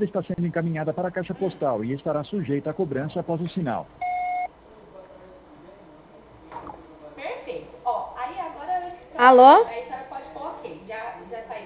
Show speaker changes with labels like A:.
A: rápida está sendo encaminhada para a caixa postal e estará sujeita a cobrança após o sinal.
B: Perfeito. Ó, aí agora...
C: Alô?